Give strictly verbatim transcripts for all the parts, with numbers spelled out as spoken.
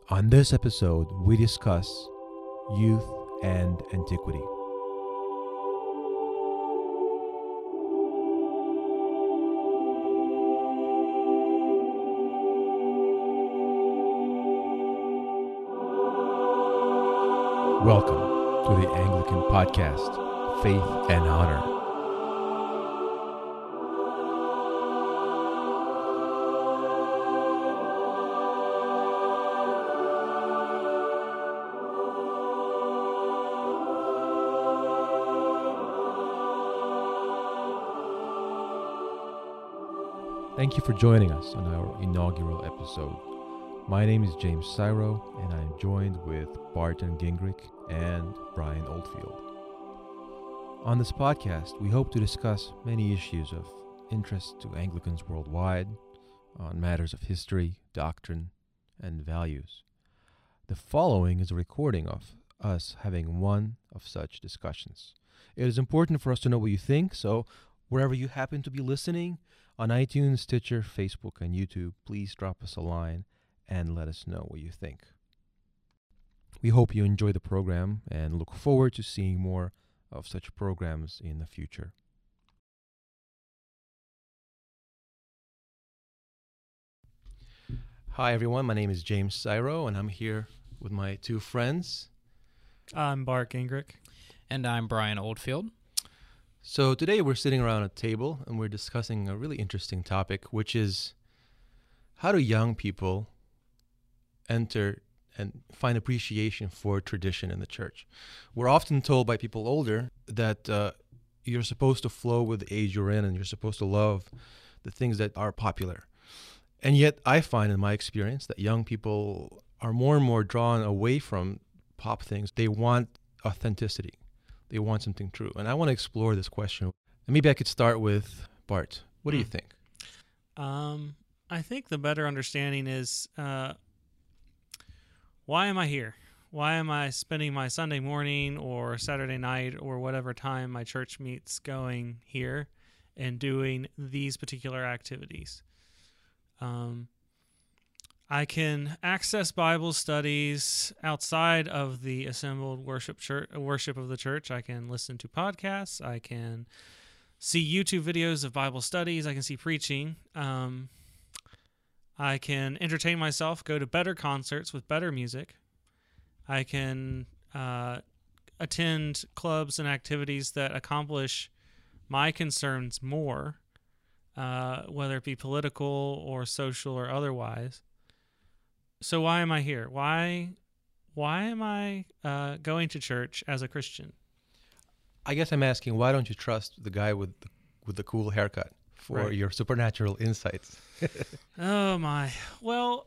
On this episode, we discuss youth and antiquity. Welcome to the Anglican Podcast, Faith and Honor. Thank you for joining us on our inaugural episode. My name is James Syro, and I'm joined with Barton Gingrich and Brian Oldfield. On this podcast, we hope to discuss many issues of interest to Anglicans worldwide on matters of history, doctrine, and values. The following is a recording of us having one of such discussions. It is important for us to know what you think, so wherever you happen to be listening, on iTunes, Stitcher, Facebook, and YouTube, please drop us a line and let us know what you think. We hope you enjoy the program and look forward to seeing more of such programs in the future. Hi everyone, my name is James Syro, and I'm here with my two friends. I'm Bart Gingrich. And I'm Brian Oldfield. So today we're sitting around a table and we're discussing a really interesting topic, which is how do young people enter and find appreciation for tradition in the church? We're often told by people older that uh, you're supposed to flow with the age you're in and you're supposed to love the things that are popular. And yet I find in my experience that young people are more and more drawn away from pop things. They want authenticity. They want something true. And I want to explore this question. And maybe I could start with Bart. What do you think? Um, I think the better understanding is, uh, why am I here? Why am I spending my Sunday morning or Saturday night or whatever time my church meets going here and doing these particular activities? Um, I can access Bible studies outside of the assembled worship church, worship of the church. I can listen to podcasts. I can see YouTube videos of Bible studies. I can see preaching. Um, I can entertain myself, go to better concerts with better music. I can uh, attend clubs and activities that accomplish my concerns more, uh, whether it be political or social or otherwise. So why am I here? Why why am I uh, going to church as a Christian? I guess I'm asking, why don't you trust the guy with the, with the cool haircut for Right. your supernatural insights? Oh my. Well,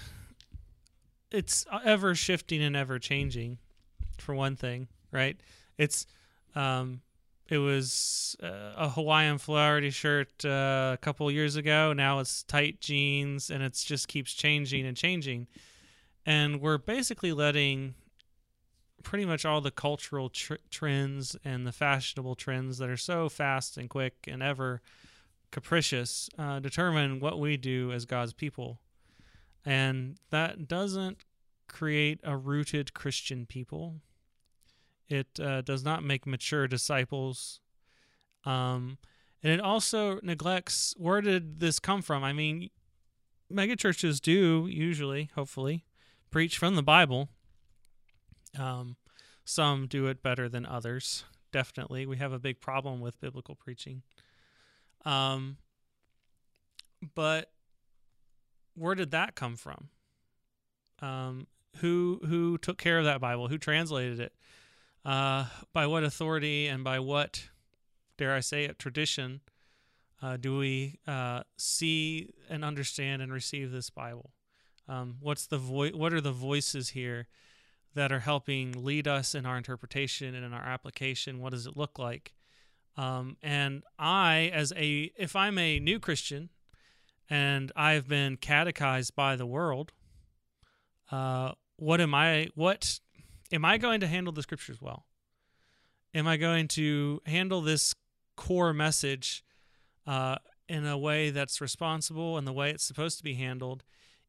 it's ever shifting and ever changing, for one thing, right? It's um it was uh, a Hawaiian Flaherty shirt uh, a couple years ago. Now it's tight jeans, and it just keeps changing and changing. And we're basically letting pretty much all the cultural tr- trends and the fashionable trends that are so fast and quick and ever capricious uh, determine what we do as God's people. And that doesn't create a rooted Christian people. It uh, does not make mature disciples. Um, and it also neglects, where did this come from? I mean, megachurches do usually, hopefully, preach from the Bible. Um, some do it better than others. Definitely. We have a big problem with biblical preaching. Um, but where did that come from? Um, who, who took care of that Bible? Who translated it? Uh, by what authority and by what, dare I say it, tradition uh, do we uh, see and understand and receive this Bible? Um, what's the vo- What are the voices here that are helping lead us in our interpretation and in our application? What does it look like? Um, and I, as a, if I'm a new Christian and I've been catechized by the world, uh, what am I? What Am I going to handle the scriptures well? Am I going to handle this core message uh, in a way that's responsible and the way it's supposed to be handled,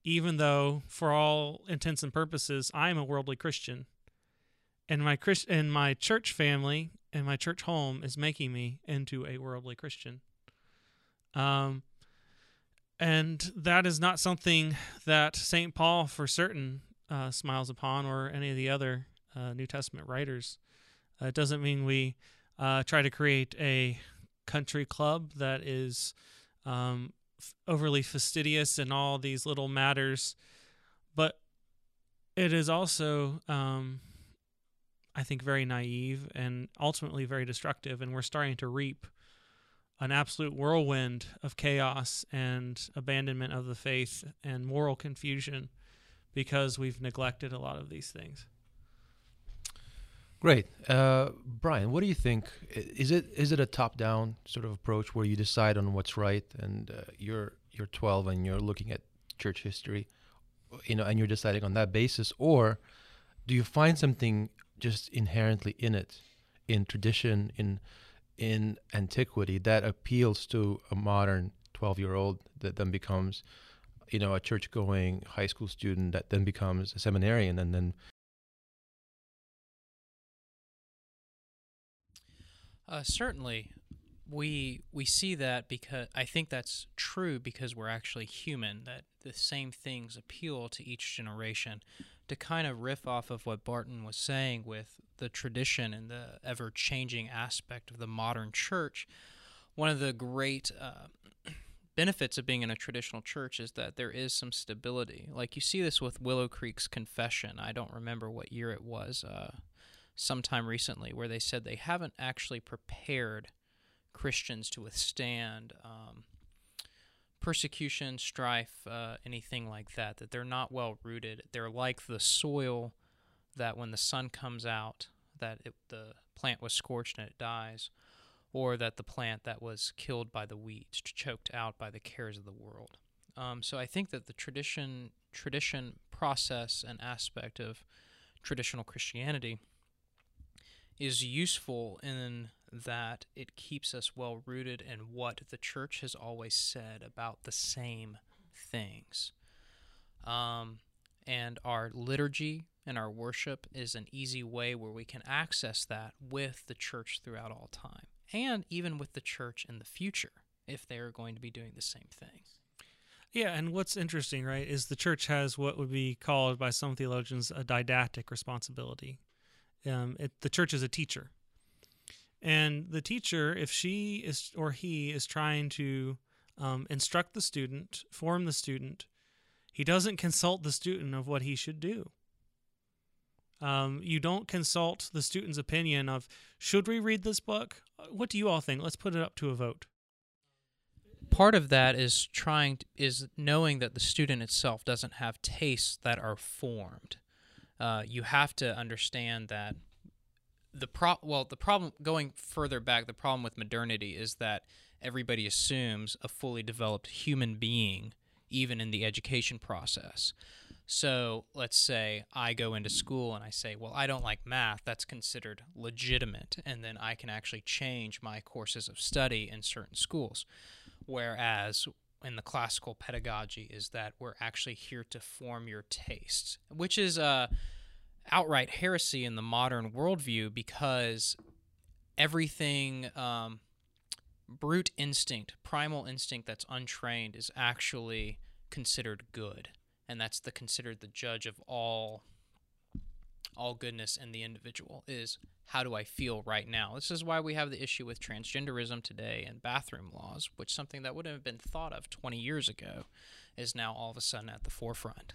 even though for all intents and purposes I'm a worldly Christian, and my Christ and my church family and my church home is making me into a worldly Christian. Um, and that is not something that Saint Paul for certain uh, smiles upon, or any of the other uh, New Testament writers. Uh, it doesn't mean we uh, try to create a country club that is um, f- overly fastidious in all these little matters, but it is also, um, I think, very naive and ultimately very destructive, and we're starting to reap an absolute whirlwind of chaos and abandonment of the faith and moral confusion because we've neglected a lot of these things. Great. Uh, Brian, what do you think? I- Is it is it a top-down sort of approach where you decide on what's right, and uh, you're you're twelve and you're looking at church history, you know, and you're deciding on that basis, or do you find something just inherently in it, in tradition, in in antiquity, that appeals to a modern twelve-year-old that then becomes, you know, a church-going high school student that then becomes a seminarian and then Uh, certainly, we we see that because I think that's true because we're actually human. That the same things appeal to each generation. To kind of riff off of what Barton was saying with the tradition and the ever-changing aspect of the modern church, one of the great uh, benefits of being in a traditional church is that there is some stability. Like you see this with Willow Creek's Confession. I don't remember what year it was. Uh, sometime recently, where they said they haven't actually prepared Christians to withstand um, persecution, strife, uh, anything like that, that they're not well rooted. They're like the soil that when the sun comes out, that it, the plant was scorched and it dies, or that the plant that was killed by the weeds, choked out by the cares of the world. Um, so I think that the tradition, tradition process and aspect of traditional Christianity is useful in that it keeps us well rooted in what the church has always said about the same things. Um, and our liturgy and our worship is an easy way where we can access that with the church throughout all time, and even with the church in the future, if they are going to be doing the same things. Yeah, and what's interesting, right, is the church has what would be called by some theologians a didactic responsibility. Um, it, the church is a teacher. And the teacher, if she is or he is trying to um, instruct the student, form the student, he doesn't consult the student of what he should do. Um, you don't consult the student's opinion of, should we read this book? What do you all think? Let's put it up to a vote. Part of that is trying to, is knowing that the student itself doesn't have tastes that are formed. Uh, you have to understand that the pro well the problem going further back, the problem with modernity is that everybody assumes a fully developed human being even in the education process. So let's say I go into school and I say, well, I don't like math. That's considered legitimate, and then I can actually change my courses of study in certain schools. Whereas in the classical pedagogy is that we're actually here to form your tastes, which is uh, outright heresy in the modern worldview, because everything, um, brute instinct, primal instinct that's untrained is actually considered good, and that's the considered the judge of all all goodness in the individual is, how do I feel right now? This is why we have the issue with transgenderism today and bathroom laws, which something that wouldn't have been thought of twenty years ago is now all of a sudden at the forefront.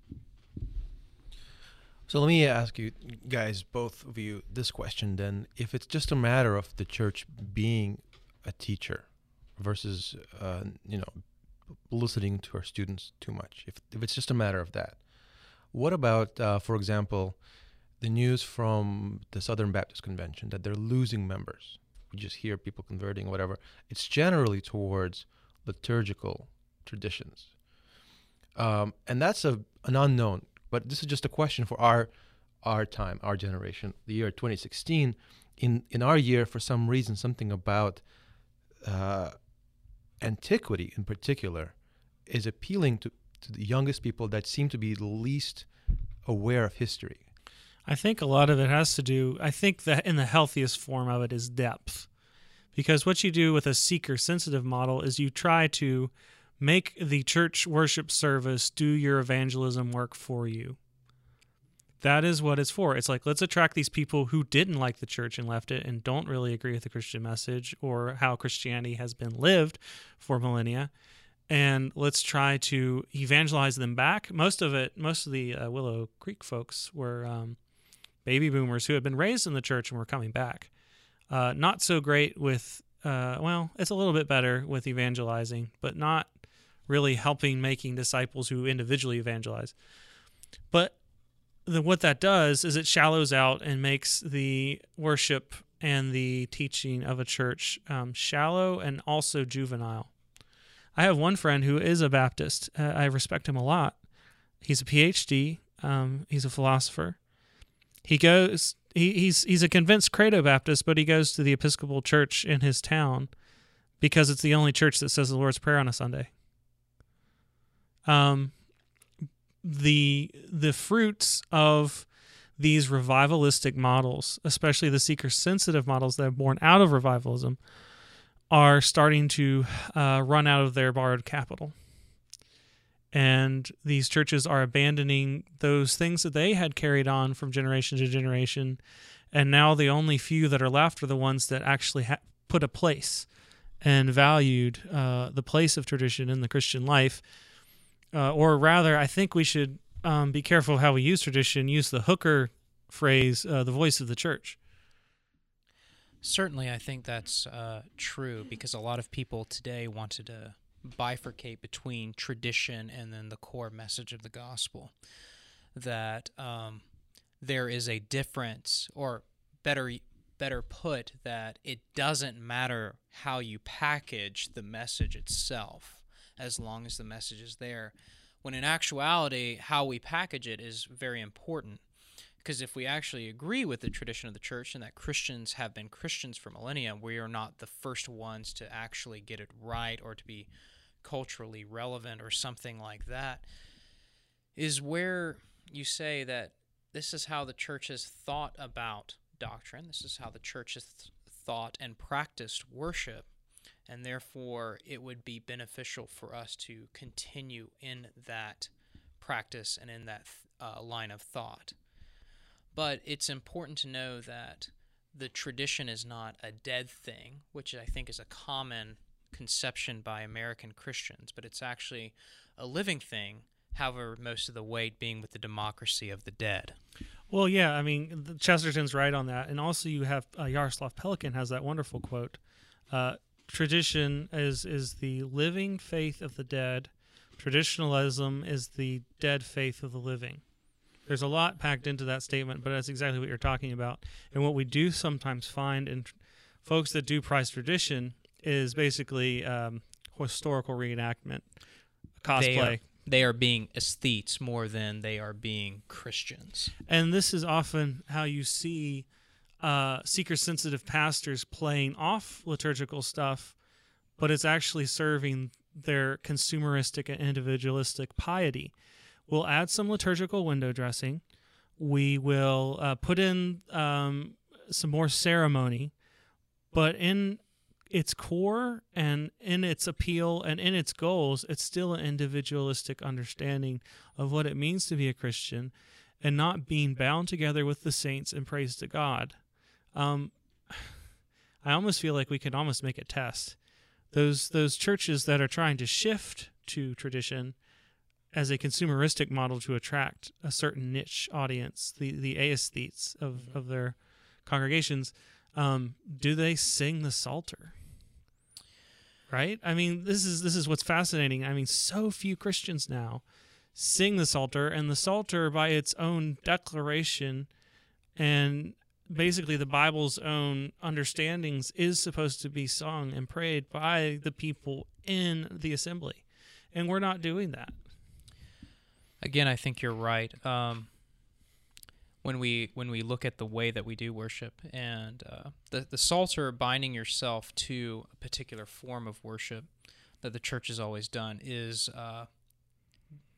So let me ask you guys, both of you, this question then. If it's just a matter of the church being a teacher versus, uh, you know, listening to our students too much, if, if it's just a matter of that, what about, uh, for example, the news from the Southern Baptist Convention that they're losing members? We just hear people converting, whatever. It's generally towards liturgical traditions. Um, and that's a an unknown. But this is just a question for our our time, our generation, the year twenty sixteen. In in our year, for some reason, something about uh, antiquity in particular is appealing to, to the youngest people that seem to be the least aware of history? I think a lot of it has to do, I think that in the healthiest form of it is depth. Because what you do with a seeker-sensitive model is you try to make the church worship service do your evangelism work for you. That is what it's for. It's like, let's attract these people who didn't like the church and left it and don't really agree with the Christian message or how Christianity has been lived for millennia. And let's try to evangelize them back. Most of it, most of the uh, Willow Creek folks were um, baby boomers who had been raised in the church and were coming back. Uh, not so great with, uh, well, it's a little bit better with evangelizing, but not really helping making disciples who individually evangelize. But the, what that does is it shallows out and makes the worship and the teaching of a church um, shallow and also juvenile. I have one friend who is a Baptist. Uh, I respect him a lot. He's a P H D. Um, he's a philosopher. He goes. He, he's he's a convinced Credo Baptist, but he goes to the Episcopal Church in his town because it's the only church that says the Lord's Prayer on a Sunday. Um, the the fruits of these revivalistic models, especially the seeker-sensitive models that are born out of revivalism, are starting to uh, run out of their borrowed capital. And these churches are abandoning those things that they had carried on from generation to generation. And now the only few that are left are the ones that actually ha- put a place and valued uh, the place of tradition in the Christian life. Uh, or rather, I think we should um, be careful how we use tradition, use the Hooker phrase, uh, the voice of the church. Certainly, I think that's uh, true, because a lot of people today wanted to bifurcate between tradition and then the core message of the gospel. That um, there is a difference, or better better put, that it doesn't matter how you package the message itself, as long as the message is there. When in actuality, how we package it is very important. Because if we actually agree with the tradition of the church and that Christians have been Christians for millennia, we are not the first ones to actually get it right or to be culturally relevant or something like that, is where you say that this is how the church has thought about doctrine, this is how the church has th- thought and practiced worship, and therefore it would be beneficial for us to continue in that practice and in that uh, line of thought. But it's important to know that the tradition is not a dead thing, which I think is a common conception by American Christians, but it's actually a living thing, however, most of the weight being with the democracy of the dead. Well, yeah, I mean, Chesterton's right on that. And also you have, uh, Yaroslav Pelikan has that wonderful quote, uh, tradition is, is the living faith of the dead. Traditionalism is the dead faith of the living. There's a lot packed into that statement, but that's exactly what you're talking about. And what we do sometimes find in tr- folks that do prize tradition is basically um, historical reenactment, cosplay. They are, they are being aesthetes more than they are being Christians. And this is often how you see uh, seeker-sensitive pastors playing off liturgical stuff, but it's actually serving their consumeristic and individualistic piety. We'll add some liturgical window dressing. We will uh, put in um, some more ceremony, but in its core and in its appeal and in its goals, it's still an individualistic understanding of what it means to be a Christian and not being bound together with the saints in praise to God. Um, I almost feel like we could almost make a test. Those those churches that are trying to shift to tradition as a consumeristic model to attract a certain niche audience, the, the aesthetes of, of their congregations, um, do they sing the Psalter? Right? I mean, this is this is what's fascinating. I mean, so few Christians now sing the Psalter, and the Psalter, by its own declaration and basically the Bible's own understandings, is supposed to be sung and prayed by the people in the assembly. And we're not doing that. Again, I think you're right. Um, when we when we look at the way that we do worship, and uh, the the Psalter, binding yourself to a particular form of worship that the church has always done, is uh,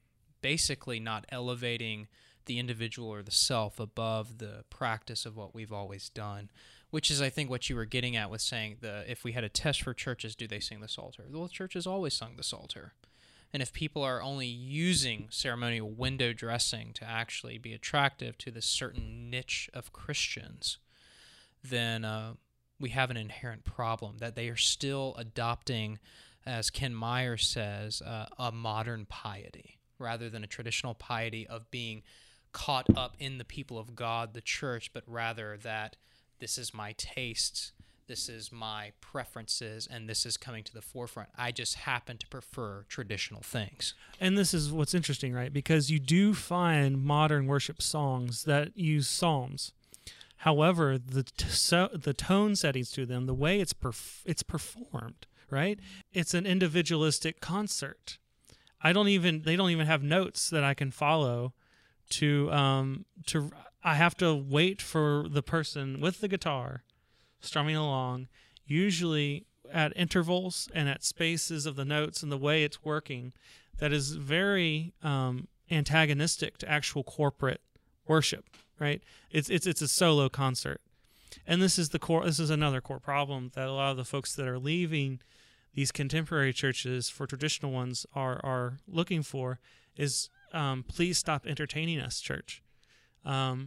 basically not elevating the individual or the self above the practice of what we've always done, which is, I think, what you were getting at with saying the if we had a test for churches, do they sing the Psalter? Well, churches always sung the Psalter. And if people are only using ceremonial window dressing to actually be attractive to this certain niche of Christians, then uh, we have an inherent problem that they are still adopting, as Ken Meyer says, uh, a modern piety rather than a traditional piety of being caught up in the people of God, the church, but rather that this is my tastes, this is my preferences, and this is coming to the forefront. I just happen to prefer traditional things. And this is what's interesting, right? Because you do find modern worship songs that use psalms. However, the t- so, the tone settings to them, the way it's perf- it's performed, right? It's an individualistic concert. I don't even they don't even have notes that I can follow to um to I have to wait for the person with the guitar strumming along, usually at intervals and at spaces of the notes and the way it's working, that is very um, antagonistic to actual corporate worship. Right? It's it's it's a solo concert, and this is the core. This is another core problem that a lot of the folks that are leaving these contemporary churches for traditional ones are are looking for is um, please stop entertaining us, church. Um,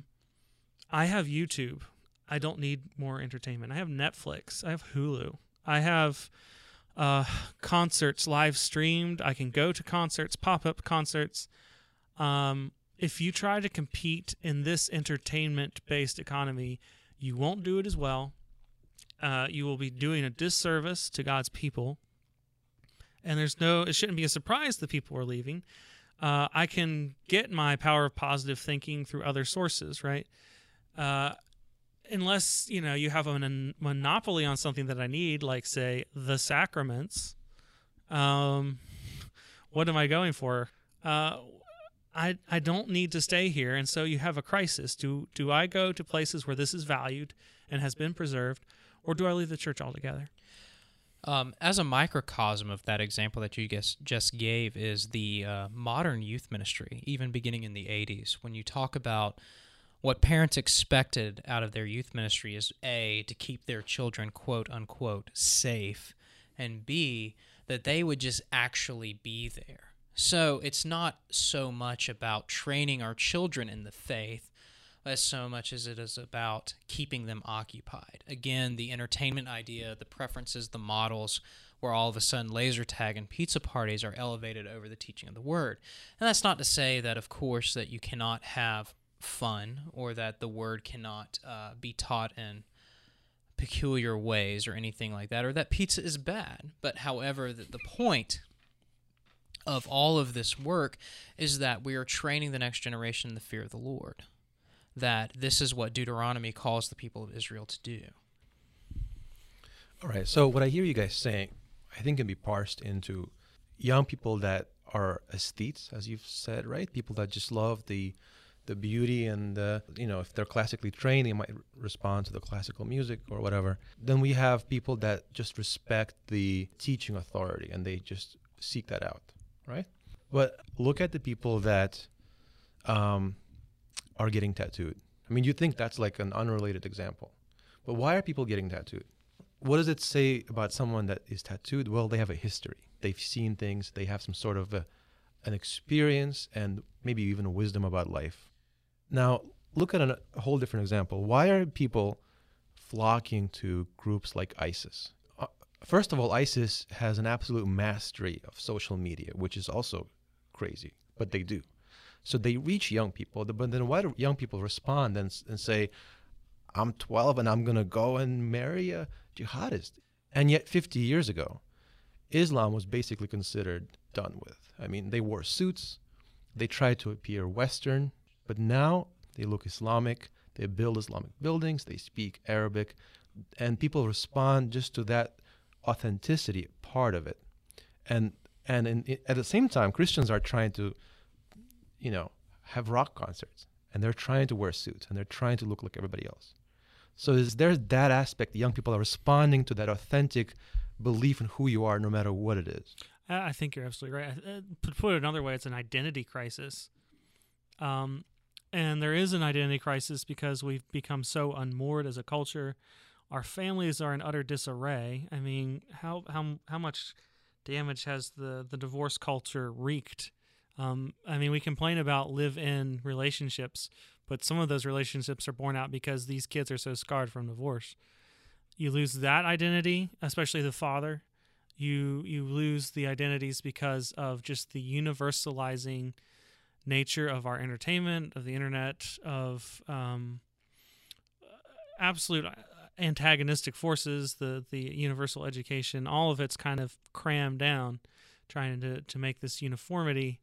I have YouTube. I don't need more entertainment. I have Netflix. I have Hulu. I have uh, concerts live streamed. I can go to concerts, pop-up concerts. Um, if you try to compete in this entertainment-based economy, you won't do it as well. Uh, you will be doing a disservice to God's people. And there's no, it shouldn't be a surprise that people are leaving. Uh, I can get my power of positive thinking through other sources, right? Uh, unless, you know, you have a mon- monopoly on something that I need, like, say, the sacraments, um, what am I going for? Uh, I I don't need to stay here, and so you have a crisis. Do do I go to places where this is valued and has been preserved, or do I leave the church altogether? Um, as a microcosm of that example that you just, just gave is the uh, modern youth ministry, even beginning in the eighties. When you talk about what parents expected out of their youth ministry is A, to keep their children, quote unquote, safe, and B, that they would just actually be there. So it's not so much about training our children in the faith as so much as it is about keeping them occupied. Again, the entertainment idea, the preferences, the models, where all of a sudden laser tag and pizza parties are elevated over the teaching of the word. And that's not to say that, of course, that you cannot have fun or that the word cannot uh, be taught in peculiar ways or anything like that, or that pizza is bad. But however, the, the point of all of this work is that we are training the next generation in the fear of the Lord, that this is what Deuteronomy calls the people of Israel to do. All right, so what I hear you guys saying, I think can be parsed into young people that are aesthetes, as you've said, right? People that just love the the beauty and, the, you know, if they're classically trained, they might respond to the classical music or whatever. Then we have people that just respect the teaching authority and they just seek that out, right? But look at the people that um, are getting tattooed. I mean, you think that's like an unrelated example, but why are people getting tattooed? What does it say about someone that is tattooed? Well, they have a history. They've seen things. They have some sort of a, an experience and maybe even a wisdom about life. Now, look at an, a whole different example. Why are people flocking to groups like ISIS? Uh, first of all, ISIS has an absolute mastery of social media, which is also crazy, but they do. So they reach young people, but then why do young people respond and, and say, I'm twelve and I'm going to go and marry a jihadist? And yet fifty years ago, Islam was basically considered done with. I mean, they wore suits, they tried to appear Western, but now they look Islamic, they build Islamic buildings, they speak Arabic, and people respond just to that authenticity part of it. And and in, at the same time, Christians are trying to, you know, have rock concerts, and they're trying to wear suits, and they're trying to look like everybody else. So is there that aspect? The young people are responding to that authentic belief in who you are, no matter what it is. I I think you're absolutely right. Uh, To put it another way, it's an identity crisis. Um, and there is an identity crisis because we've become so unmoored as a culture. Our families are in utter disarray. I mean, how how how much damage has the, the divorce culture wreaked? Um, I mean, we complain about live-in relationships, but some of those relationships are born out because these kids are so scarred from divorce. You lose that identity, especially the father. You you lose the identities because of just the universalizing nature of our entertainment, of the internet, of um, absolute antagonistic forces, the the universal education. All of it's kind of crammed down, trying to to make this uniformity.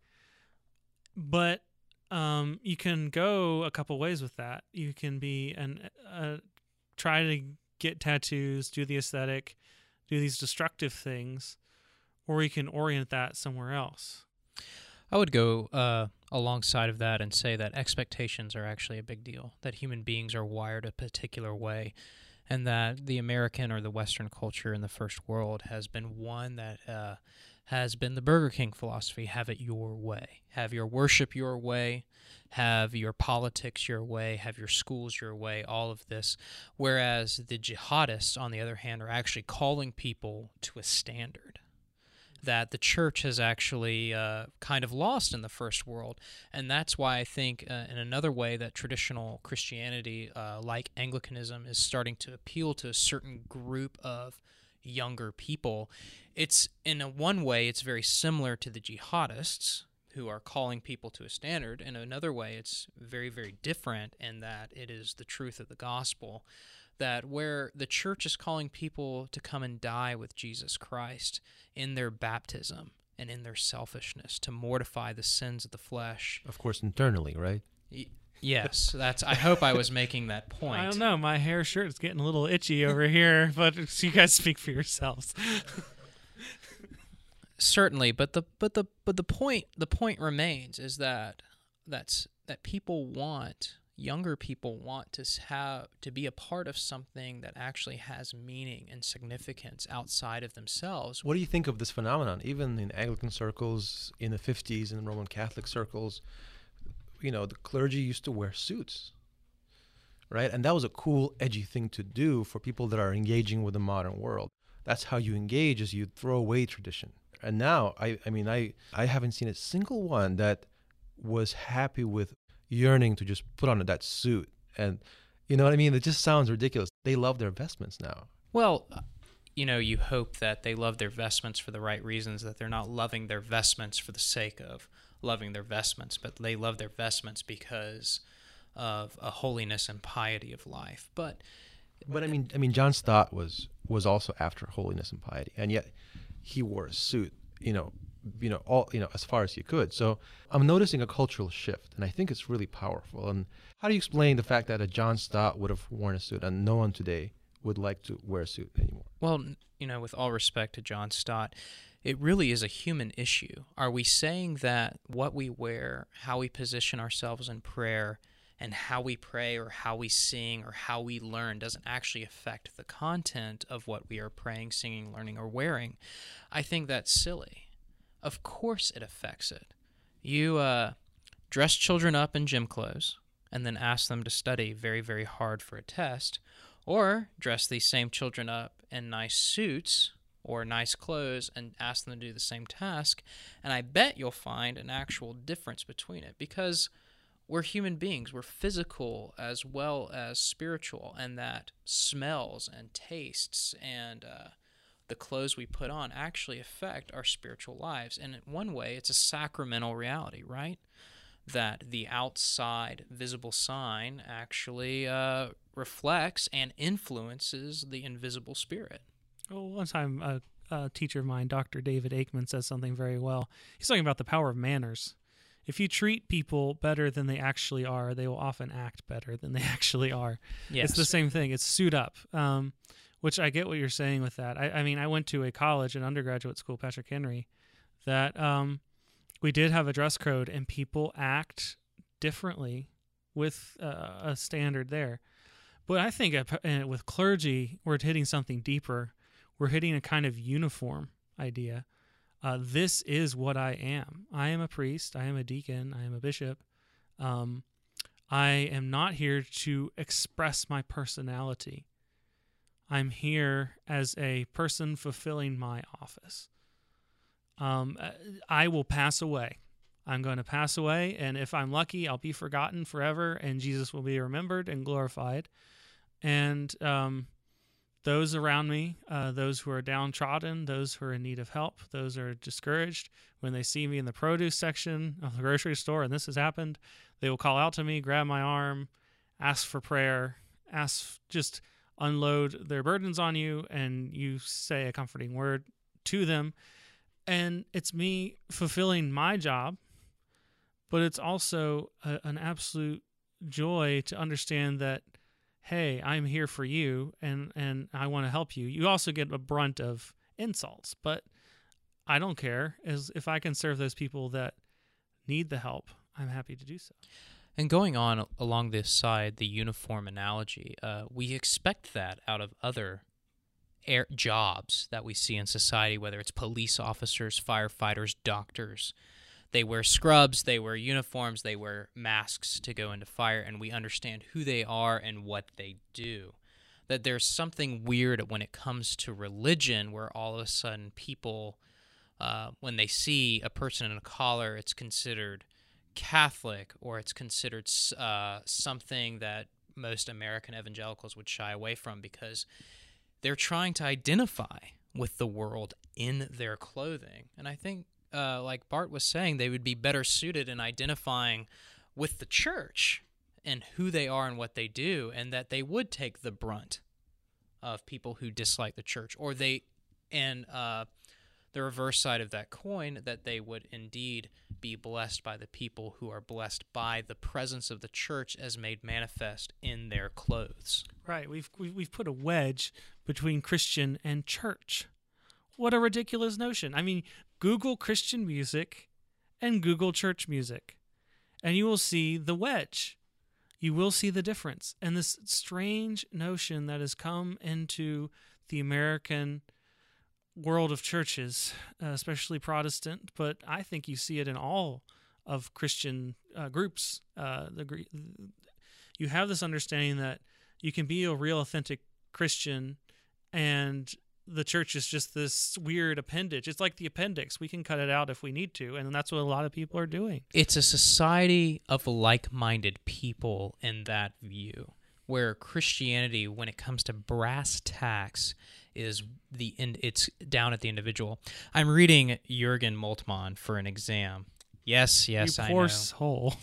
But um, you can go a couple ways with that. You can be an uh, try to get tattoos, do the aesthetic, do these destructive things, or you can orient that somewhere else. I would go uh, alongside of that and say that expectations are actually a big deal, that human beings are wired a particular way, and that the American or the Western culture in the first world has been one that uh, has been the Burger King philosophy: have it your way. Have your worship your way, have your politics your way, have your schools your way, all of this. Whereas the jihadists, on the other hand, are actually calling people to a standard that the church has actually uh, kind of lost in the first world. And that's why I think uh, in another way that traditional Christianity, uh, like Anglicanism, is starting to appeal to a certain group of younger people. It's, in a one way, it's very similar to the jihadists who are calling people to a standard. In another way, it's very, very different in that it is the truth of the gospel, that where the church is calling people to come and die with Jesus Christ in their baptism and in their selfishness, to mortify the sins of the flesh. Of course, internally, right? Y- yes, that's. I hope I was making that point. I don't know. My hair shirt is getting a little itchy over here, but you guys speak for yourselves. Certainly, but the but the but the point the point remains is that that's that people want. Younger people want to have to be a part of something that actually has meaning and significance outside of themselves. What do you think of this phenomenon? Even in Anglican circles, in the fifties, in Roman Catholic circles, you know, the clergy used to wear suits, right? And that was a cool, edgy thing to do for people that are engaging with the modern world. That's how you engage, is you throw away tradition. And now, I, I mean, I, I haven't seen a single one that was happy with yearning to just put on that suit. And you know what I mean? It just sounds ridiculous. They love their vestments now. Well, you know, you hope that they love their vestments for the right reasons, that they're not loving their vestments for the sake of loving their vestments, but they love their vestments because of a holiness and piety of life. But but I mean, I mean, John Stott was was also after holiness and piety, and yet he wore a suit, you know, you know, all, you know, as far as you could. So I'm noticing a cultural shift, and I think it's really powerful. And how do you explain the fact that a John Stott would have worn a suit and no one today would like to wear a suit anymore? Well, you know, with all respect to John Stott, it really is a human issue. Are we saying that what we wear, how we position ourselves in prayer, and how we pray or how we sing or how we learn doesn't actually affect the content of what we are praying, singing, learning, or wearing? I think that's silly. Of course it affects it. You uh, dress children up in gym clothes and then ask them to study very, very hard for a test, or dress these same children up in nice suits or nice clothes and ask them to do the same task, and I bet you'll find an actual difference between it, because we're human beings. We're physical as well as spiritual, and that smells and tastes and uh, the clothes we put on actually affect our spiritual lives. And in one way, it's a sacramental reality, right? That the outside visible sign actually uh, reflects and influences the invisible spirit. Well, one time a, a teacher of mine, Doctor David Aikman, says something very well. He's talking about the power of manners. If you treat people better than they actually are, they will often act better than they actually are. Yes. It's the same thing. It's suit up. Um, Which I get what you're saying with that. I, I mean, I went to a college, an undergraduate school, Patrick Henry, that um, we did have a dress code, and people act differently with uh, a standard there. But I think uh, with clergy, we're hitting something deeper. We're hitting a kind of uniform idea Uh, this is what I am. I am a priest. I am a deacon. I am a bishop. Um, I am not here to express my personality. I'm here as a person fulfilling my office. Um, I will pass away. I'm going to pass away, and if I'm lucky, I'll be forgotten forever, and Jesus will be remembered and glorified. And um, those around me, uh, those who are downtrodden, those who are in need of help, those who are discouraged, when they see me in the produce section of the grocery store, and this has happened, they will call out to me, grab my arm, ask for prayer, ask, just unload their burdens on you, and you say a comforting word to them. And it's me fulfilling my job, but it's also a, an absolute joy to understand that, hey, I'm here for you, and, and I want to help you. You also get a brunt of insults, but I don't care. As if I can serve those people that need the help, I'm happy to do so. And going on along this side, the uniform analogy, uh, we expect that out of other air jobs that we see in society, whether it's police officers, firefighters, doctors. They wear scrubs, they wear uniforms, they wear masks to go into fire, and we understand who they are and what they do. That there's something weird when it comes to religion where all of a sudden people, uh, when they see a person in a collar, it's considered Catholic, or it's considered uh, something that most American evangelicals would shy away from because they're trying to identify with the world in their clothing. And I think, uh, like Bart was saying, they would be better suited in identifying with the church and who they are and what they do, and that they would take the brunt of people who dislike the church, or they, and uh, the reverse side of that coin, that they would indeed be blessed by the people who are blessed by the presence of the church as made manifest in their clothes. Right. We've we've put a wedge between Christian and church. What a ridiculous notion. I mean, Google Christian music and Google church music, and you will see the wedge. You will see the difference. And this strange notion that has come into the American world of churches, uh, especially Protestant, but I think you see it in all of Christian uh, groups. Uh, the you have this understanding that you can be a real, authentic Christian, and the church is just this weird appendage. It's like the appendix. We can cut it out if we need to, and that's what a lot of people are doing. It's a society of like-minded people in that view, where Christianity, when it comes to brass tacks, is the it's down at the individual. I'm reading Jürgen Moltmann for an exam. Yes, yes, you I poor know. soul.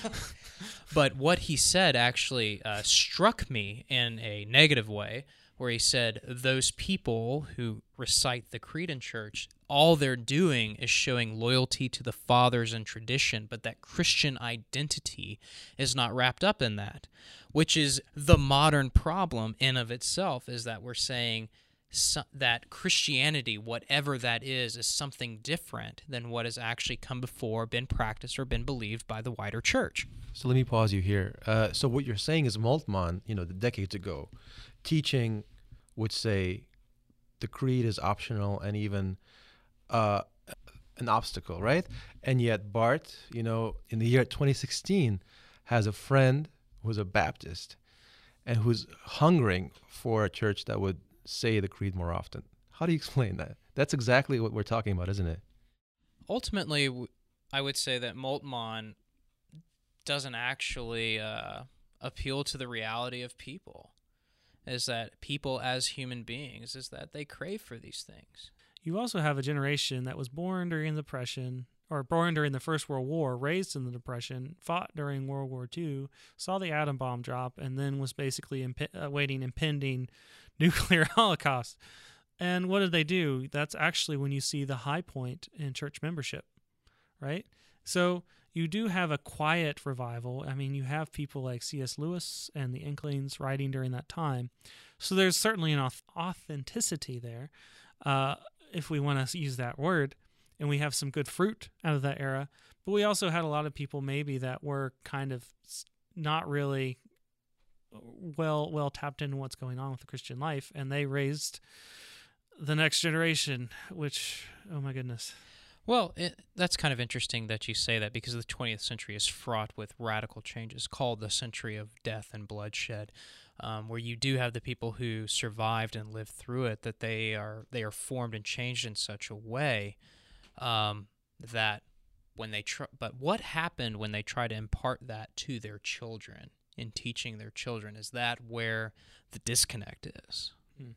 But what he said actually uh, struck me in a negative way, where he said those people who recite the creed in church, all they're doing is showing loyalty to the fathers and tradition, but that Christian identity is not wrapped up in that, which is the modern problem in of itself, is that we're saying so, that Christianity, whatever that is, is something different than what has actually come before, been practiced, or been believed by the wider church. So let me pause you here. Uh, so what you're saying is Moltmann, you know, the decades ago, teaching would say the creed is optional and even uh, an obstacle, right? And yet Bart, you know, in the year twenty sixteen, has a friend who's a Baptist and who's hungering for a church that would say the creed more often. How do you explain that? That's exactly what we're talking about, isn't it? Ultimately, I would say that Moltmann doesn't actually uh, appeal to the reality of people. Is that people as human beings, is that they crave for these things. You also have a generation that was born during the Depression, or born during the First World War, raised in the Depression, fought during World War Two, saw the atom bomb drop, and then was basically imp- awaiting impending nuclear holocaust. And what did they do? That's actually when you see the high point in church membership, right? So you do have a quiet revival. I mean, you have people like C S Lewis and the Inklings writing during that time. So there's certainly an authenticity there, uh, if we want to use that word. And we have some good fruit out of that era. But we also had a lot of people maybe that were kind of not really well well tapped into what's going on with the Christian life, and they raised the next generation, which, oh my goodness. Well, it, that's kind of interesting that you say that, because the twentieth century is fraught with radical changes, called the century of death and bloodshed, um, where you do have the people who survived and lived through it, that they are they are formed and changed in such a way um, that when they try, but what happened when they try to impart that to their children in teaching their children? Is that where the disconnect is?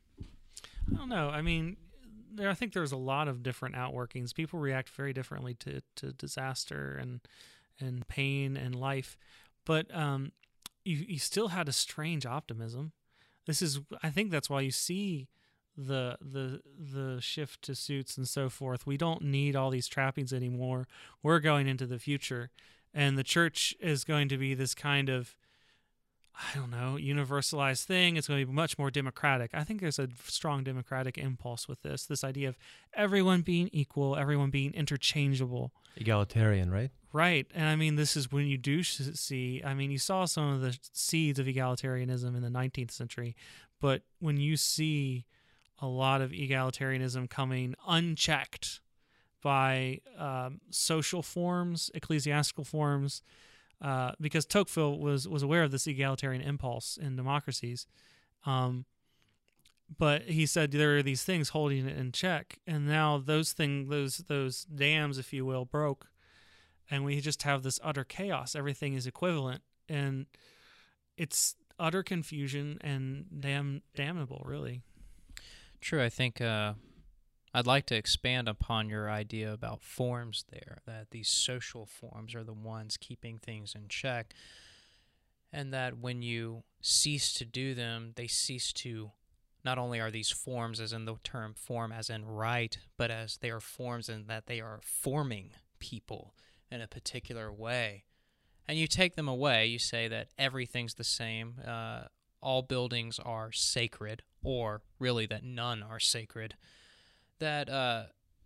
I don't know. I mean, there, I think there's a lot of different outworkings. People react very differently to, to disaster and and pain and life, but um, you you still had a strange optimism. This is, I think, that's why you see the the the shift to suits and so forth. We don't need all these trappings anymore. We're going into the future, and the church is going to be this kind of, I don't know, universalized thing. It's going to be much more democratic. I think there's a strong democratic impulse with this, this idea of everyone being equal, everyone being interchangeable. Egalitarian, right? Right. And I mean, this is when you do see, I mean, you saw some of the seeds of egalitarianism in the nineteenth century, but when you see a lot of egalitarianism coming unchecked by um, social forms, ecclesiastical forms, Uh, because Tocqueville was, was aware of this egalitarian impulse in democracies. Um, but he said there are these things holding it in check, and now those thing, those those dams, if you will, broke, and we just have this utter chaos. Everything is equivalent, and it's utter confusion and damn damnable, really. True. I think uh, I'd like to expand upon your idea about forms there, that these social forms are the ones keeping things in check, and that when you cease to do them, they cease to, not only are these forms, as in the term form as in right, but as they are forms in that they are forming people in a particular way. And you take them away, you say that everything's the same, uh, all buildings are sacred, or really that none are sacred. That uh,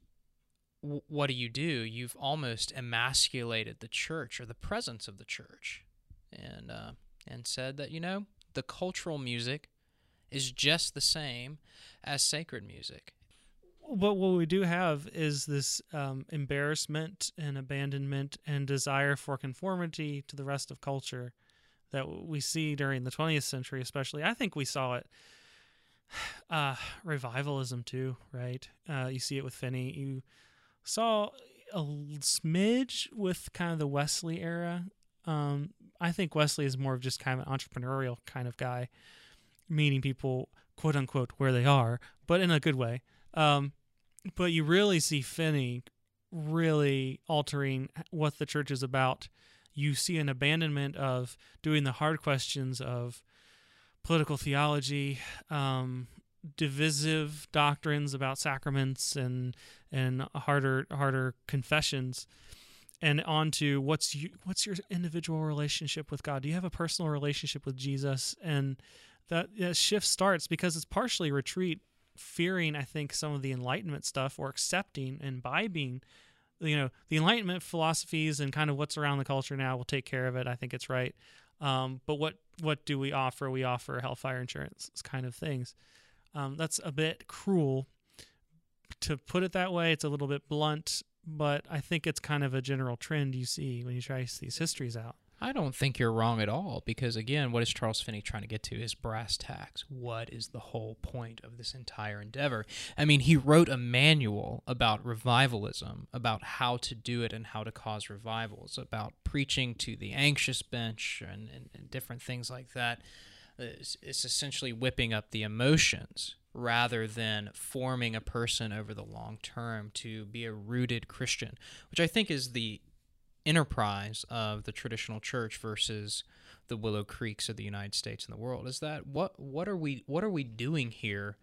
w- what do you do? You've almost emasculated the church, or the presence of the church, and uh, and said that, you know, the cultural music is just the same as sacred music. But what we do have is this um, embarrassment and abandonment and desire for conformity to the rest of culture that we see during the twentieth century, especially. I think we saw it. Uh, revivalism too, right? Uh, you see it with Finney. You saw a smidge with kind of the Wesley era. Um, I think Wesley is more of just kind of an entrepreneurial kind of guy, meeting people, quote unquote, where they are, but in a good way. Um, but you really see Finney really altering what the church is about. You see an abandonment of doing the hard questions of political theology, um, divisive doctrines about sacraments and and harder harder confessions, and on to what's you, what's your individual relationship with God? Do you have a personal relationship with Jesus? And that, that shift starts because it's partially retreat, fearing, I think, some of the Enlightenment stuff, or accepting and imbibing, you know, the Enlightenment philosophies and kind of what's around the culture now will take care of it. I think it's right. Um, but what what do we offer? We offer hellfire insurance kind of things. Um, that's a bit cruel to put it that way. It's a little bit blunt, but I think it's kind of a general trend you see when you trace these histories out. I don't think you're wrong at all, because, again, what is Charles Finney trying to get to is brass tacks. What is the whole point of this entire endeavor? I mean, he wrote a manual about revivalism, about how to do it and how to cause revivals, about preaching to the anxious bench and, and, and different things like that. It's, it's essentially whipping up the emotions rather than forming a person over the long term to be a rooted Christian, which I think is the enterprise of the traditional church versus the Willow Creeks of the United States and the world. Is that what what are we what are we doing here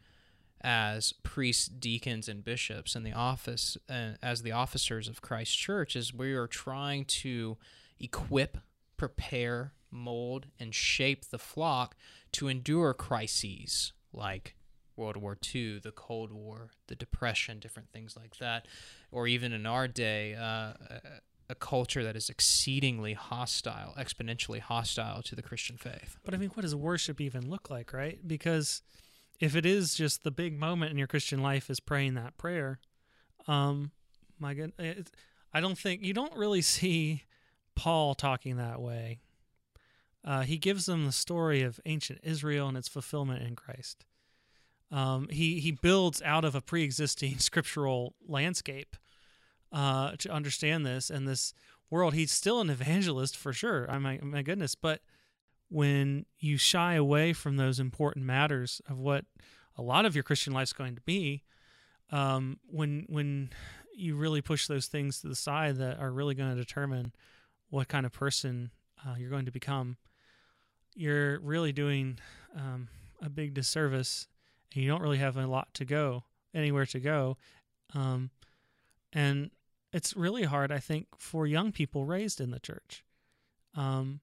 as priests, deacons, and bishops in the office, uh, as the officers of Christ's church? Is we are trying to equip, prepare, mold, and shape the flock to endure crises like World War Two, the Cold War, the Depression, different things like that, or even in our day, uh, a culture that is exceedingly hostile, exponentially hostile to the Christian faith. But I mean, what does worship even look like, right? Because if it is just the big moment in your Christian life is praying that prayer, um, my goodness, I don't think you don't really see Paul talking that way. Uh, he gives them the story of ancient Israel and its fulfillment in Christ. Um, he he builds out of a pre-existing scriptural landscape uh, to understand this and this world. He's still an evangelist for sure. I my my goodness, but when you shy away from those important matters of what a lot of your Christian life is going to be, um, when when you really push those things to the side that are really going to determine what kind of person uh, you're going to become, you're really doing um, a big disservice, and you don't really have a lot to go, anywhere to go. Um, and it's really hard, I think, for young people raised in the church. Um,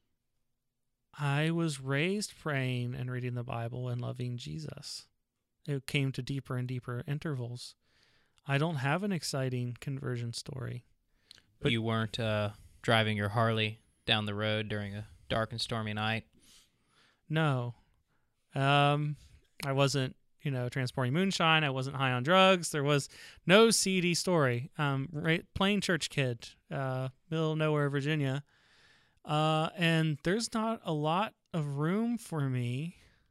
I was raised praying and reading the Bible and loving Jesus. It came to deeper and deeper intervals. I don't have an exciting conversion story. But you weren't uh, driving your Harley down the road during a dark and stormy night? No. Um, I wasn't, you know, transporting moonshine. I wasn't high on drugs. There was no seedy story. Um, right, plain church kid, uh, middle of nowhere, Virginia. Uh, and there's not a lot of room for me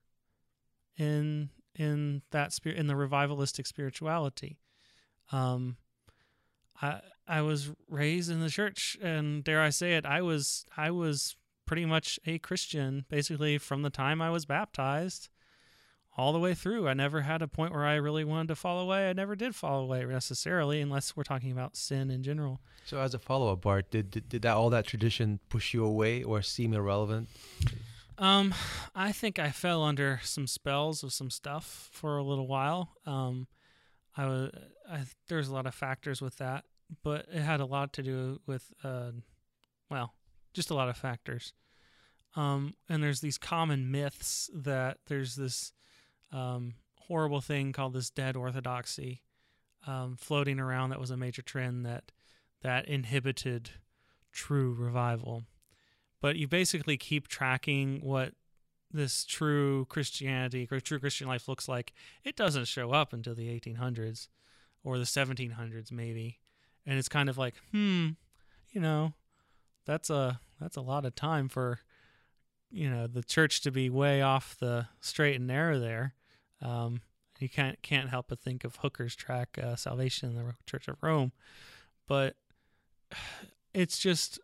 in in that spirit, in the revivalistic spirituality. Um, I I was raised in the church, and dare I say it, I was I was pretty much a Christian basically from the time I was baptized all the way through. I never had a point where I really wanted to fall away. I never did fall away necessarily, unless we're talking about sin in general. So as a follow-up, Bart, did, did did that all that tradition push you away or seem irrelevant? Um, I think I fell under some spells of some stuff for a little while. Um, I was I, there's a lot of factors with that, but it had a lot to do with uh, well, just a lot of factors. Um, and there's these common myths that there's this um, horrible thing called this dead orthodoxy um, floating around that was a major trend that that inhibited true revival. But you basically keep tracking what this true Christianity, or true Christian life looks like. It doesn't show up until the eighteen hundreds or the seventeen hundreds maybe. And it's kind of like, hmm, you know, that's a that's a lot of time for, you know, the church to be way off the straight and narrow there. Um, you can't can't help but think of Hooker's track, uh, Salvation in the Church of Rome. But it's just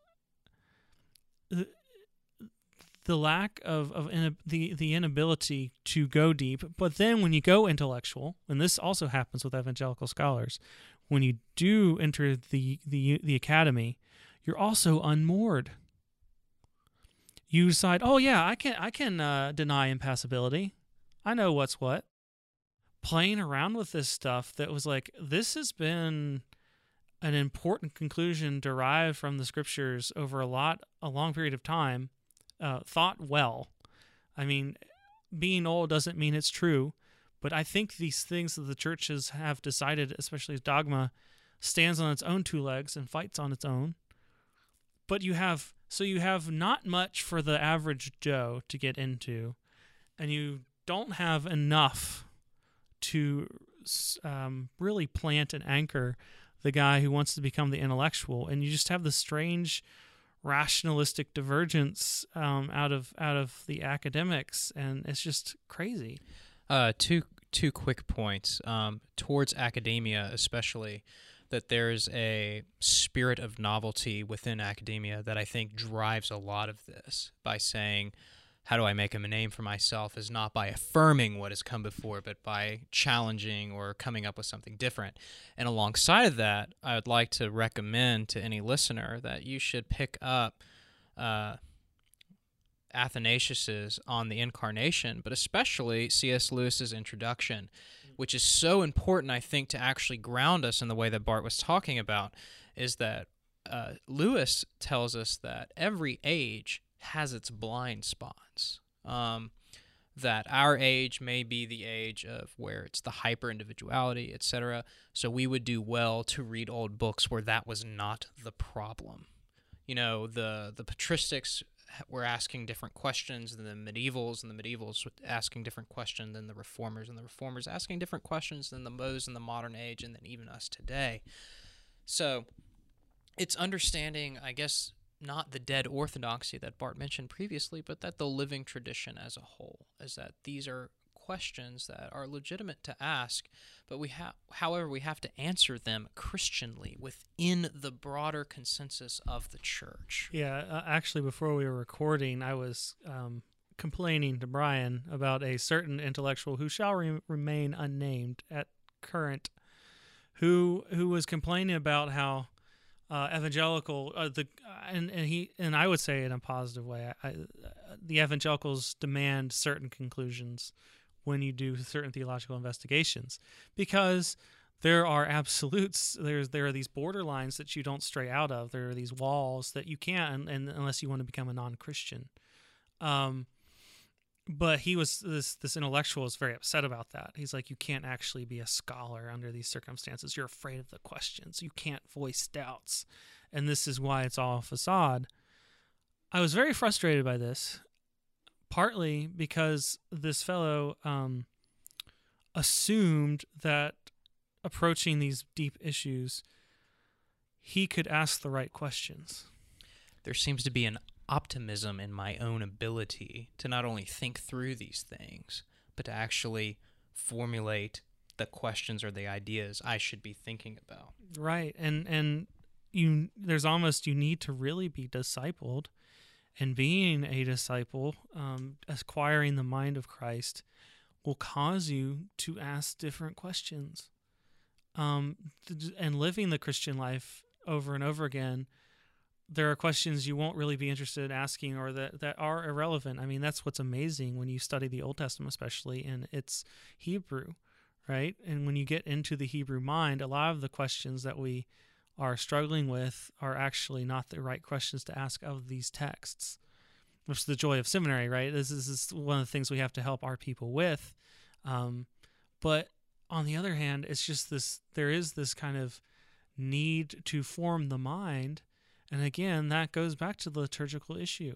the, the lack of, of in, the, the inability to go deep. But then when you go intellectual, and this also happens with evangelical scholars, when you do enter the, the, the academy, you're also unmoored. You decide, oh yeah, I can I can uh, deny impassibility. I know what's what. Playing around with this stuff that was like, this has been an important conclusion derived from the scriptures over a lot, a long period of time, uh, thought well. I mean, being old doesn't mean it's true, but I think these things that the churches have decided, especially as dogma, stands on its own two legs and fights on its own. But you have, so you have not much for the average Joe to get into, and you don't have enough to um, really plant and anchor the guy who wants to become the intellectual, and you just have the strange rationalistic divergence um, out of out of the academics, and it's just crazy. Uh, two two quick points um, towards academia, especially that there's a spirit of novelty within academia that I think drives a lot of this by saying, how do I make a name for myself, is not by affirming what has come before, but by challenging or coming up with something different. And alongside of that, I would like to recommend to any listener that you should pick up uh, Athanasius's On the Incarnation, but especially C S Lewis's Introduction, which is so important, I think, to actually ground us in the way that Bart was talking about, is that uh, Lewis tells us that every age has its blind spots, um, that our age may be the age of where it's the hyper-individuality, et cetera, so we would do well to read old books where that was not the problem. You know, the, the patristics were asking different questions than the medievals, and the medievals were asking different questions than the reformers, and the reformers asking different questions than the those in the modern age, and then even us today. So it's understanding, I guess, not the dead orthodoxy that Bart mentioned previously, but that the living tradition as a whole is that these are questions that are legitimate to ask, but we have, however, we have to answer them Christianly within the broader consensus of the church. Yeah, uh, actually, before we were recording, I was um, complaining to Brian about a certain intellectual who shall re- remain unnamed at current, who who was complaining about how uh, evangelical uh, the and and he and I would say it in a positive way. I, I, the evangelicals demand certain conclusions when you do certain theological investigations, because there are absolutes. There's there are these borderlines that you don't stray out of. There are these walls that you can't, and, and unless you want to become a non-Christian. Um, but he was this this intellectual was very upset about that. He's like, you can't actually be a scholar under these circumstances. You're afraid of the questions. You can't voice doubts, and this is why it's all a facade. I was very frustrated by this. Partly because this fellow um, assumed that approaching these deep issues, he could ask the right questions. There seems to be an optimism in my own ability to not only think through these things, but to actually formulate the questions or the ideas I should be thinking about. Right, and and you there's almost you need to really be discipled. And being a disciple, um, acquiring the mind of Christ, will cause you to ask different questions. Um, th- and living the Christian life over and over again, there are questions you won't really be interested in asking, or that, that are irrelevant. I mean, that's what's amazing when you study the Old Testament, especially in its Hebrew, right? And when you get into the Hebrew mind, a lot of the questions that we are struggling with are actually not the right questions to ask of these texts, which is the joy of seminary, right? This is, this is one of the things we have to help our people with. Um, but on the other hand, it's just this, there is this kind of need to form the mind. And again, that goes back to the liturgical issue.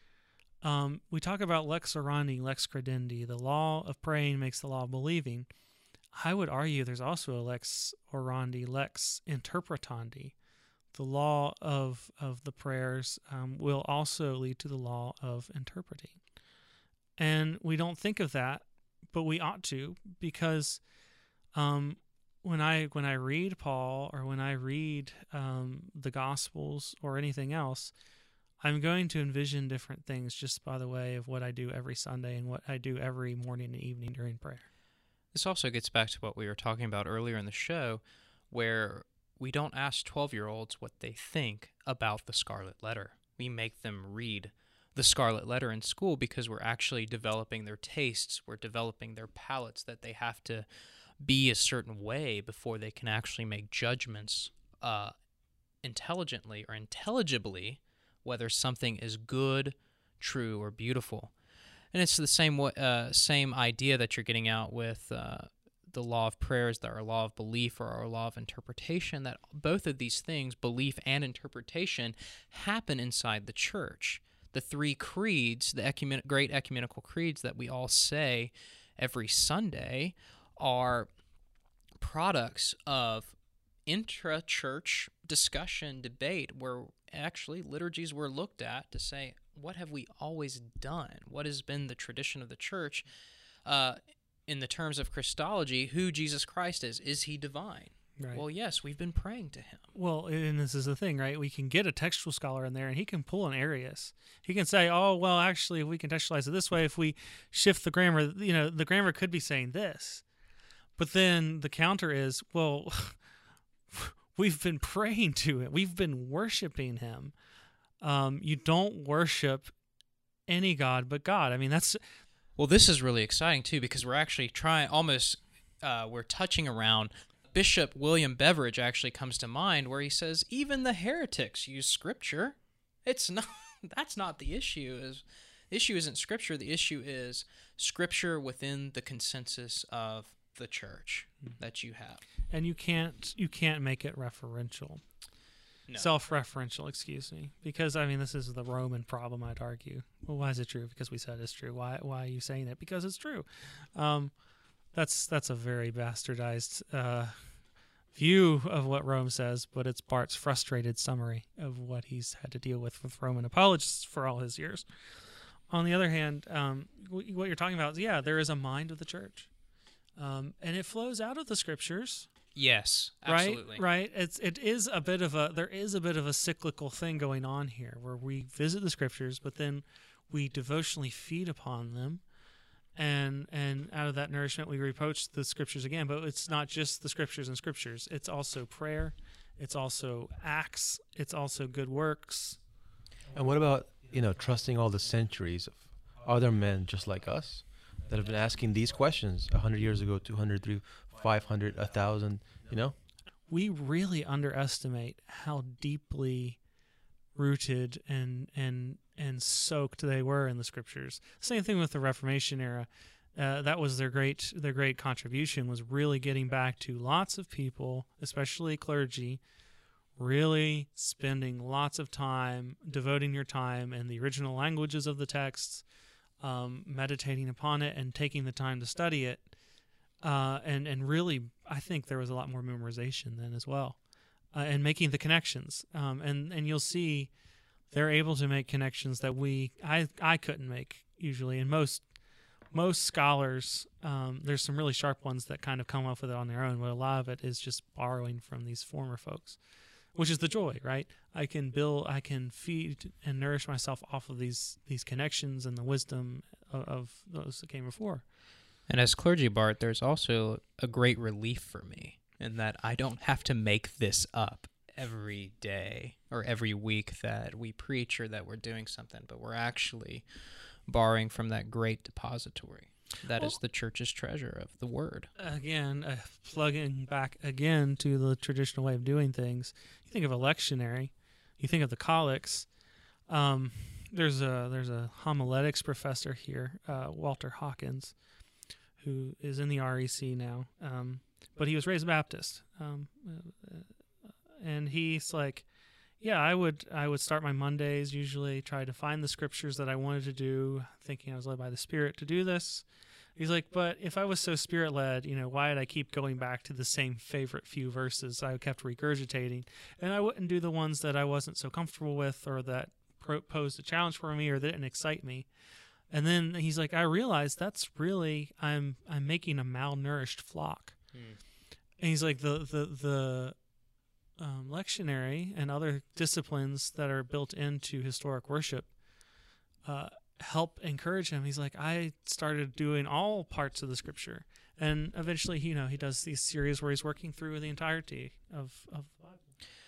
Um, we talk about lex orandi, lex credendi. The law of praying makes the law of believing. I would argue there's also a lex orandi, lex interpretandi. The law of of the prayers um, will also lead to the law of interpreting. And we don't think of that, but we ought to, because um, when I when I read Paul, or when I read um, the Gospels or anything else, I'm going to envision different things just by the way of what I do every Sunday and what I do every morning and evening during prayer. This also gets back to what we were talking about earlier in the show, where we don't ask twelve-year-olds what they think about the Scarlet Letter. We make them read the Scarlet Letter in school because we're actually developing their tastes, we're developing their palates, that they have to be a certain way before they can actually make judgments uh, intelligently or intelligibly whether something is good, true, or beautiful. And it's the same uh, same idea that you're getting out with uh, the law of prayers, that our law of belief or our law of interpretation, that both of these things, belief and interpretation, happen inside the church. The three creeds, the ecumen- great ecumenical creeds that we all say every Sunday, are products of intra-church discussion, debate, where actually liturgies were looked at to say, what have we always done? What has been the tradition of the church uh, in the terms of Christology, who Jesus Christ is? Is he divine? Right. Well, yes, we've been praying to him. Well, and this is the thing, right? We can get a textual scholar in there, and he can pull an Arius. He can say, oh, well, actually, if we contextualize it this way, if we shift the grammar, you know, the grammar could be saying this. But then the counter is, well, we've been praying to him. We've been worshiping him. Um, you don't worship any god but God. I mean, that's... Well, this is really exciting, too, because we're actually trying, almost, uh, we're touching around... Bishop William Beveridge actually comes to mind, where he says, even the heretics use Scripture. It's not, that's not the issue. Is The issue isn't Scripture. The issue is Scripture within the consensus of the church that you have. And you can't, you can't make it referential. No. Self-referential, excuse me. Because, I mean, this is the Roman problem, I'd argue. Well, why is it true? Because we said it's true. Why Why are you saying it? Because it's true. Um, that's that's a very bastardized uh, view of what Rome says, but it's Barth's frustrated summary of what he's had to deal with with Roman apologists for all his years. On the other hand, um, w- what you're talking about is, yeah, there is a mind of the church, um, and it flows out of the scriptures. Yes, absolutely. Right, right. It's it is a bit of a there is a bit of a cyclical thing going on here, where we visit the scriptures, but then we devotionally feed upon them, and and out of that nourishment we reproach the scriptures again. But it's not just the scriptures and scriptures; it's also prayer, it's also acts, it's also good works. And what about, you know, trusting all the centuries of other men just like us that have been asking these questions a hundred years ago, two hundred, three, five hundred, a thousand, you know? We really underestimate how deeply rooted and and and soaked they were in the scriptures. Same thing with the Reformation era. Uh, that was their great their great contribution, was really getting back to lots of people, especially clergy, really spending lots of time, devoting your time in the original languages of the texts, um, meditating upon it, and taking the time to study it. Uh, and, and really, I think there was a lot more memorization then as well, uh, and making the connections. Um, and, and you'll see they're able to make connections that we I, I couldn't make usually. And most most scholars, um, there's some really sharp ones that kind of come up with it on their own, but a lot of it is just borrowing from these former folks, which is the joy, right? I can build, I can feed and nourish myself off of these these connections and the wisdom of, of those that came before. And as clergy, Bart, there's also a great relief for me in that I don't have to make this up every day or every week that we preach or that we're doing something, but we're actually borrowing from that great depository. That well, is the church's treasure of the word. Again, uh, plugging back again to the traditional way of doing things. You think of a lectionary, you think of the collects. Um, there's a there's a homiletics professor here, uh, Walter Hawkins, who is in the R E C now, um, but he was raised Baptist, um, uh, and he's like, yeah, I would I would start my Mondays usually, try to find the scriptures that I wanted to do, thinking I was led by the Spirit to do this. He's like, but if I was so Spirit-led, you know, why did I keep going back to the same favorite few verses I kept regurgitating, and I wouldn't do the ones that I wasn't so comfortable with or that pro- posed a challenge for me or that didn't excite me. And then he's like, I realized that's really I'm I'm making a malnourished flock. Hmm. And he's like, the the the um, lectionary and other disciplines that are built into historic worship uh, help encourage him. He's like, I started doing all parts of the scripture, and eventually, you know, he does these series where he's working through the entirety of of the Bible.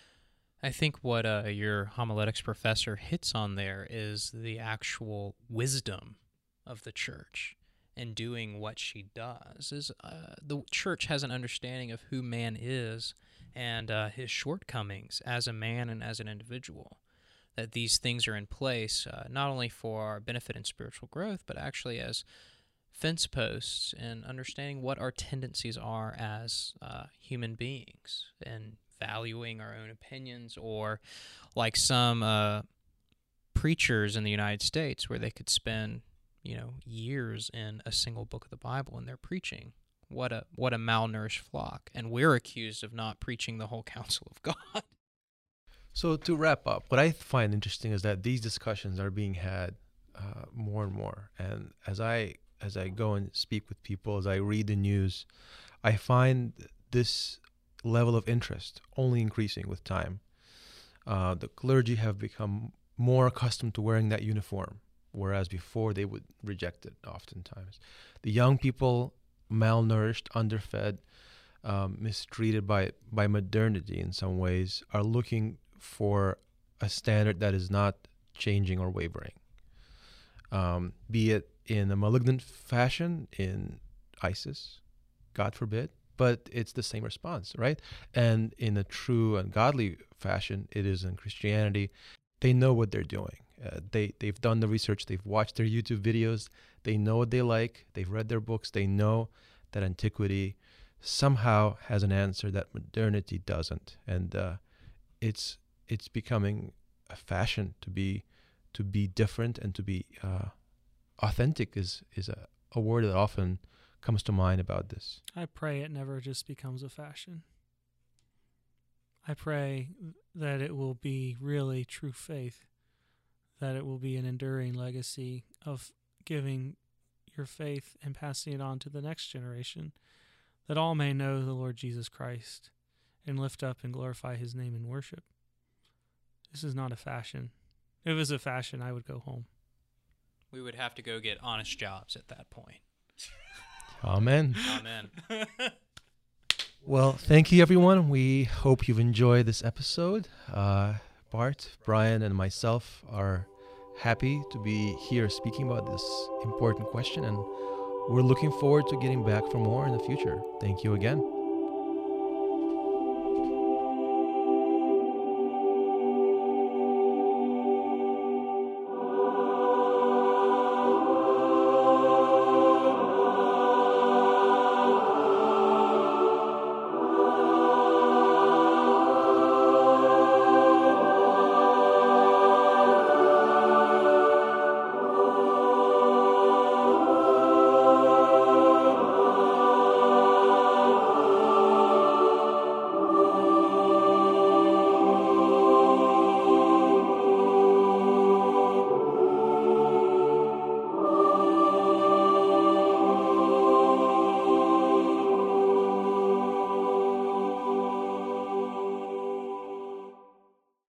I think what uh, your homiletics professor hits on there is the actual wisdom of the church and doing what she does. Is uh, the church has an understanding of who man is and uh, his shortcomings as a man and as an individual, that these things are in place uh, not only for our benefit and spiritual growth, but actually as fence posts and understanding what our tendencies are as uh, human beings and valuing our own opinions, or like some uh, preachers in the United States where they could spend, you know, years in a single book of the Bible and they're preaching. What a what a malnourished flock. And we're accused of not preaching the whole counsel of God. So to wrap up, what I find interesting is that these discussions are being had uh, more and more. And as I as I go and speak with people, as I read the news, I find this level of interest only increasing with time. Uh, the clergy have become more accustomed to wearing that uniform, whereas before they would reject it oftentimes. The young people, malnourished, underfed, um, mistreated by by modernity in some ways, are looking for a standard that is not changing or wavering, um, be it in a malignant fashion in ISIS, God forbid, but it's the same response, right? And in a true and godly fashion, it is in Christianity. They know what they're doing. Uh, they, they've done the research. They've watched their YouTube videos. They know what they like. They've read their books. They know that antiquity somehow has an answer that modernity doesn't. And uh, it's it's becoming a fashion to be to be different and to be uh, authentic is, is a, a word that often comes to mind about this. I pray it never just becomes a fashion. I pray that it will be really true faith, that it will be an enduring legacy of giving your faith and passing it on to the next generation, that all may know the Lord Jesus Christ and lift up and glorify his name in worship. This is not a fashion. If it was a fashion, I would go home. We would have to go get honest jobs at that point. Amen. Amen. Well, thank you, everyone. We hope you've enjoyed this episode. Uh, Bart, Brian, and myself are happy to be here speaking about this important question, and we're looking forward to getting back for more in the future. Thank you again.